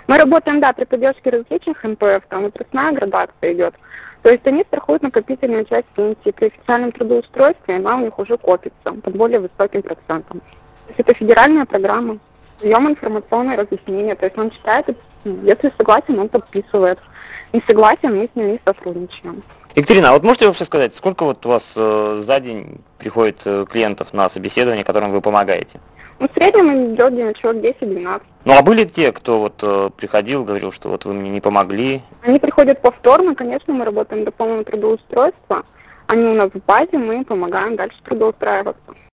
Мы работаем, да, при поддержке различных НПФ, там отраслная градация идет. То есть они страхуют накопительную часть пенсии. При официальном трудоустройстве она у них уже копится под более высоким процентом. То есть это федеральная программа. Даем информационное разъяснение. То есть он читает, если согласен, он подписывает. Не согласен, мы с ним не сотрудничаем. Екатерина, а вот можете вообще сказать, сколько вот у вас за день приходит клиентов на собеседование, которым вы помогаете? Ну, в среднем идет человек 10-12. Ну, а были те, кто вот приходил, говорил, что вот вы мне не помогли? Они приходят повторно, конечно, мы работаем до полного трудоустройства. Они у нас в базе, мы помогаем дальше трудоустраиваться.